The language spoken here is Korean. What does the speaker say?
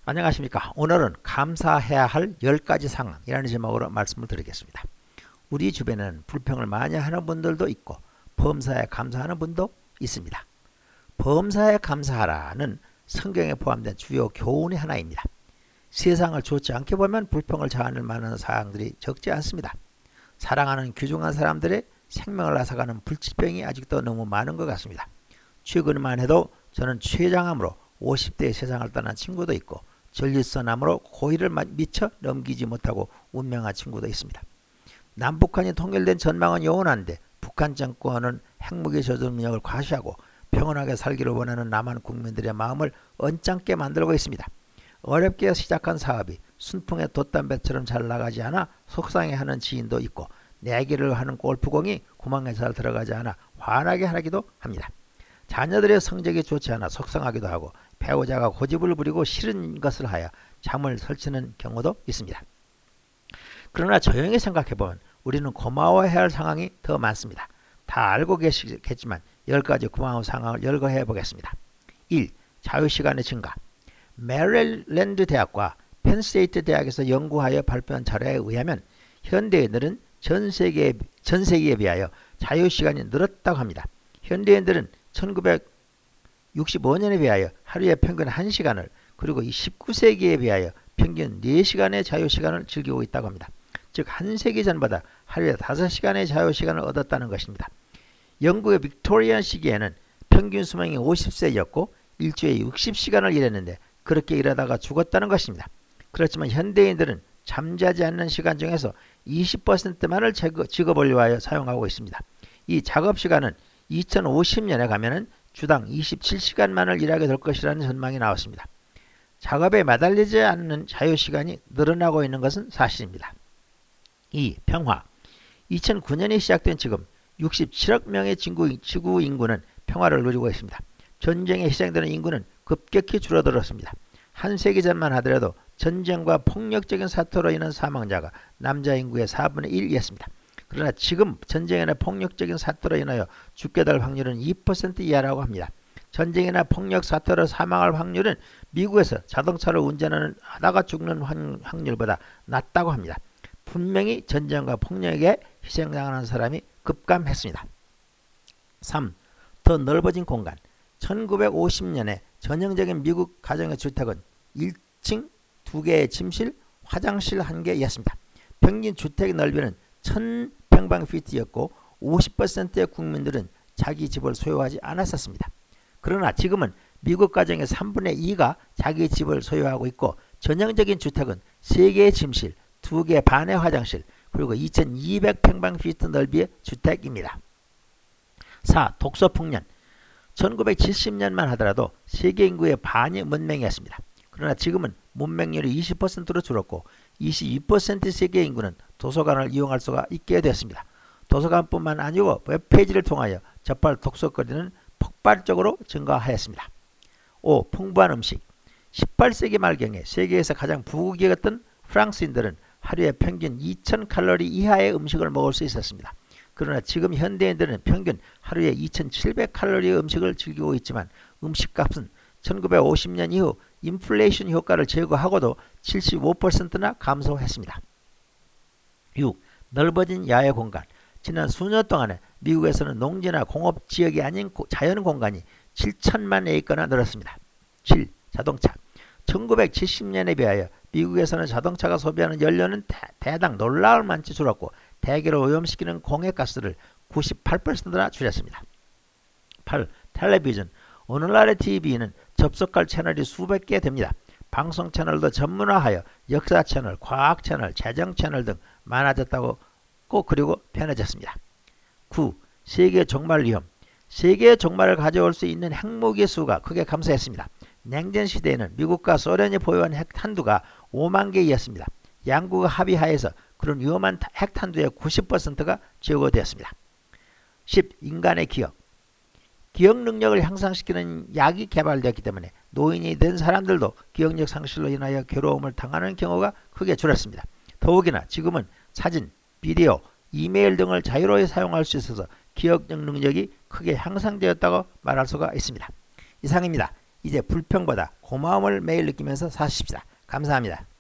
안녕하십니까. 오늘은 감사해야 할 10가지 상황이라는 제목으로 말씀을 드리겠습니다. 우리 주변에는 불평을 많이 하는 분들도 있고 범사에 감사하는 분도 있습니다. 범사에 감사하라는 성경에 포함된 주요 교훈의 하나입니다. 세상을 좋지 않게 보면 불평을 자아낼 만한 사항들이 적지 않습니다. 사랑하는 귀중한 사람들의 생명을 앗아가는 불치병이 아직도 너무 많은 것 같습니다. 최근만 해도 저는 췌장암으로 50대의 세상을 떠난 친구도 있고 전립선암으로 고의를 미처 넘기지 못하고 운명한 친구도 있습니다. 남북한이 통일된 전망은 영원한데 북한 정권은 핵무기 조절 능력을 과시하고 평온하게 살기를 원하는 남한 국민들의 마음을 언짢게 만들고 있습니다. 어렵게 시작한 사업이 순풍의 돛담배처럼 잘 나가지 않아 속상해하는 지인도 있고 내기를 하는 골프공이 구멍에 잘 들어가지 않아 화나게 하기도 합니다. 자녀들의 성적이 좋지 않아 속상하기도 하고 배우자가 고집을 부리고 싫은 것을 하여 잠을 설치는 경우도 있습니다. 그러나 조용히 생각해보면 우리는 고마워해야 할 상황이 더 많습니다. 다 알고 계시겠지만 10가지 고마운 상황을 열거해 보겠습니다. 1. 자유시간의 증가. 메릴랜드 대학과 펜스테이트 대학에서 연구하여 발표한 자료에 의하면 현대인들은 전 세계에 비하여 자유시간이 늘었다고 합니다. 현대인들은 1965년에 비하여 하루에 평균 1시간을 그리고 19세기에 비하여 평균 4시간의 자유시간을 즐기고 있다고 합니다. 즉 한 세기 전보다 하루에 5시간의 자유시간을 얻었다는 것입니다. 영국의 빅토리안 시기에는 평균 수명이 50세였고 일주일에 60시간을 일했는데 그렇게 일하다가 죽었다는 것입니다. 그렇지만 현대인들은 잠자지 않는 시간 중에서 20%만을 직업을 위하여 사용하고 있습니다. 이 작업시간은 2050년에 가면은 주당 27시간만을 일하게 될 것이라는 전망이 나왔습니다. 작업에 매달리지 않는 자유시간이 늘어나고 있는 것은 사실입니다. 2. 평화. 2009년이 시작된 지금 67억 명의 지구 인구는 평화를 누리고 있습니다. 전쟁에 희생되는 인구는 급격히 줄어들었습니다. 한 세기 전만 하더라도 전쟁과 폭력적인 사태로 인한 사망자가 남자 인구의 4분의 1이었습니다. 그러나 지금 전쟁이나 폭력적인 사태로 인하여 죽게 될 확률은 2% 이하라고 합니다. 전쟁이나 폭력 사태로 사망할 확률은 미국에서 자동차를 운전하다가 죽는 확률보다 낮다고 합니다. 분명히 전쟁과 폭력에 희생당하는 사람이 급감했습니다. 3. 더 넓어진 공간. 1950년에 전형적인 미국 가정의 주택은 1층 2개의 침실, 화장실 1개였습니다. 평균 주택의 넓이는 1000평방피트였고 50%의 국민들은 자기 집을 소유하지 않았었습니다. 그러나 지금은 미국 가정의 3분의 2가 자기 집을 소유하고 있고 전형적인 주택은 3개의 침실, 2개 반의 화장실, 그리고 2200평방피트 넓이의 주택입니다. 4. 독서 풍년. 1970년만 하더라도 세계 인구의 반이 문맹이었습니다. 그러나 지금은 문맹률이 20%로 줄었고 22% 세계 인구는 도서관을 이용할 수가 있게 됐습니다. 도서관뿐만 아니고 웹페이지를 통하여 접할 독서거리는 폭발적으로 증가하였습니다. 5. 풍부한 음식. 18세기 말경에 세계에서 가장 부귀했던 프랑스인들은 하루에 평균 2000칼로리 이하의 음식을 먹을 수 있었습니다. 그러나 지금 현대인들은 평균 하루에 2700칼로리의 음식을 즐기고 있지만 음식값은 1950년 이후 인플레이션 효과를 제거하고도 75%나 감소했습니다. 6. 넓어진 야외 공간. 지난 수년 동안에 미국에서는 농지나 공업지역이 아닌 자연 공간이 7천만 에이커나 늘었습니다. 7. 자동차. 1970년에 비하여 미국에서는 자동차가 소비하는 연료는 대당 놀라울 만치 줄었고 대기를 오염시키는 공해가스를 98%나 줄였습니다. 8. 텔레비전. 오늘날의 TV는 접속할 채널이 수백 개 됩니다. 방송 채널도 전문화하여 역사 채널, 과학 채널, 재정 채널 등 많아졌다고 그리고 편해졌습니다. 9. 세계 종말 위험. 세계의 종말을 가져올 수 있는 핵무기 수가 크게 감소했습니다. 냉전 시대에는 미국과 소련이 보유한 핵탄두가 5만 개이었습니다. 양국의 합의하에서 그런 위험한 핵탄두의 90%가 제거되었습니다. 10. 인간의 기억. 기억 능력을 향상시키는 약이 개발되었기 때문에 노인이 된 사람들도 기억력 상실로 인하여 괴로움을 당하는 경우가 크게 줄었습니다. 더욱이나 지금은 사진, 비디오, 이메일 등을 자유로이 사용할 수 있어서 기억력 능력이 크게 향상되었다고 말할 수가 있습니다. 이상입니다. 이제 불평보다 고마움을 매일 느끼면서 사십시다. 감사합니다.